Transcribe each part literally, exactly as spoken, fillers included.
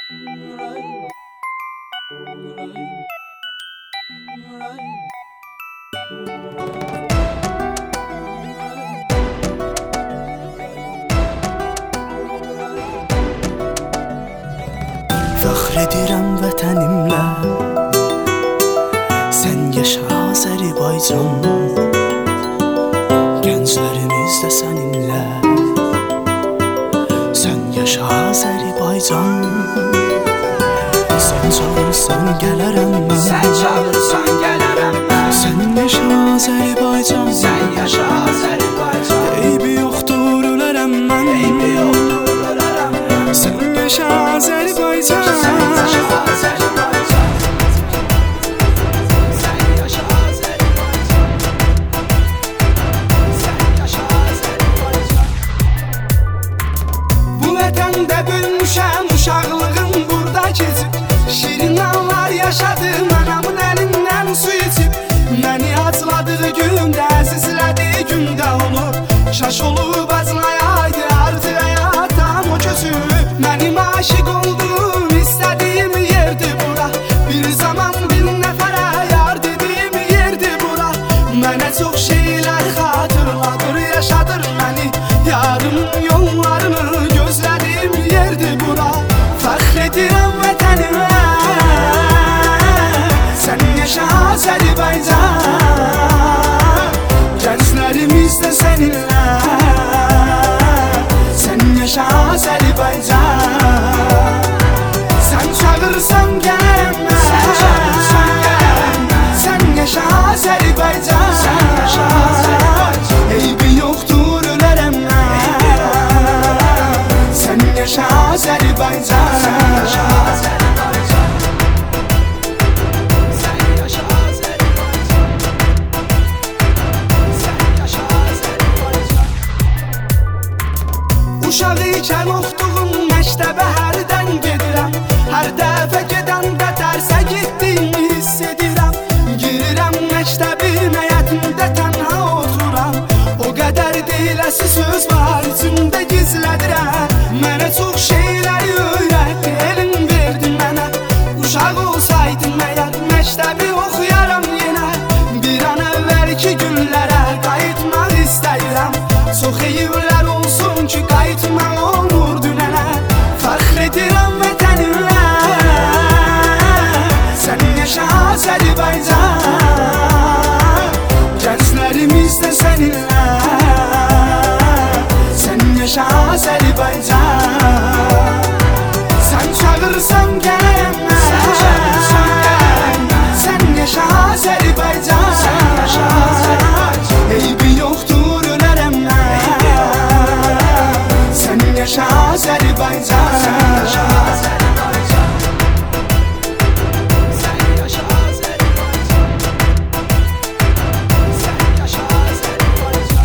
Fəxr edirəm vətənimlə, sən yaşa Azərbaycan. Gənclərimiz də səninlə, sən yaşa Azərbaycan. Sən çağırırsan gələrəm mən, sən çağırırsan gələrəm mən. Sən yaşa Azərbaycan, sən yaşa Azərbaycan. Eybi yoxdur ölərəm mən, eybi yoxdur ölərəm mən. Sən yaşa Azərbaycan, sən yaşa Azərbaycan. Sən yaşa Azərbaycan. Sən yaşa Azərbaycan. Bu vətəndə bölmüşəm uşaqlığım burada keçib. Şirin anlar yaşadım anamın əlindən su içib. Məni acladığı gündə, əzizlədiyi gündə onu şaş olub aclayaydı, artıq həyatdan o közüb. Mənim aşiq oldum, istədiyim yerdir bura. Bir zaman bir nəfərə yar dediyim yerdir bura. Mənə çox şeylər xatırladır, yaşadır məni. Yarım yollarını gözlədiyim yerdir bura. Fəxr edirəm vətənimə, sən yaşa Azərbaycan. Gənclərimiz də səninlə, sən yaşa Azərbaycan. Sən çağırırsan gələm mən, sən çağırırsan gələm mən. Sən yaşa Azərbaycan, sən yaşa Azərbaycan. Eybi yoxdur ölərəm mən, sən yaşa Azərbaycan, sən yaşa Azərbaycan. Sən yaşa Azərbaycan. Sən yaşa Azərbaycan. Uşaq ikən oxuduğum məktəbə hərdən gedirəm. Hər dəfə gedəndə dərsə getdiyimi hiss edirəm. Girirəm məktəbin həyətində tənha oturam. O qədər deyiləsi söz var içimdə gizlədirəm. Mənə çox şeyləri öyrətdi, elm verdi mənə. Uşaq olsaydım əgər məktəbi oxuyaram yenə. Bir an əvvəlki günlərə qayıtmaq istəyirəm. Çox eyiblər olsun ki qayıtmaq olmur dünənə. Fəxr edirəm vətənimlə, sən yaşa Azərbaycan. Gənclərimiz də səninlə, sən yaşa Azərbaycan. Sən çağırırsan gələm mən, sən çağırırsan gələm mən. Sən yaşa Azərbaycan, sən yaşa Azərbaycan. Eybi yoxdur ölərəm mən, sən yaşa Azərbaycan, sən yaşa Azərbaycan. Sən yaşa Azərbaycan. Sən yaşa Azərbaycan.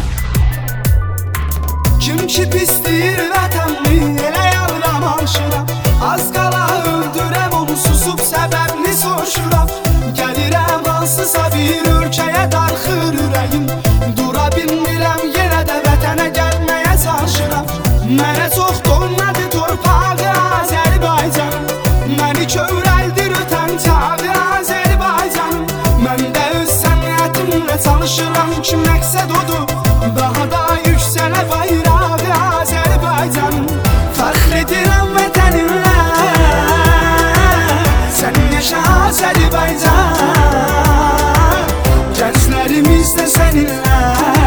Kim ki pisdir vətənmi, elə yavram alışıram. Az qala öldürəm onu, susub səbəbini soruşuram. Gəlirəm hansısa bir ölkəyə darxır ürəyim. Dura bilmirəm yenə də vətənə gəlməyə çalışıram. Mənə çox doymadı torpağı Azərbaycanım. Məni kövrəldir ötən çağı Azərbaycanım. Mən də öz səniyyətimlə çalışıram ki məqsəd odur, daha da yüksələ bayrağı Azərbaycanım. Fəxr edirəm vətənimlə, sən yaşa Azərbaycan. Gənclərimiz də səninlə,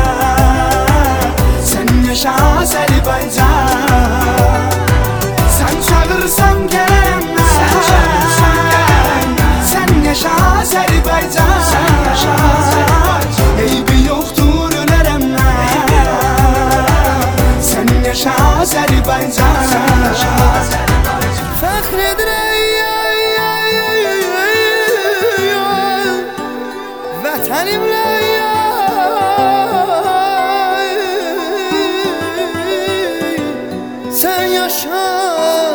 sən yaşa Azərbaycan. Sən çağırırsan gələm mən, sən çağırırsan gələm mən. Sən yaşa Azərbaycan, sən yaşa Azərbaycan. Eybi yoxdur ölərəm mən, sən yaşa Azərbaycan, sən yaşa Azərbaycan. Fəxr edirəm vətənimlə, sən yaşa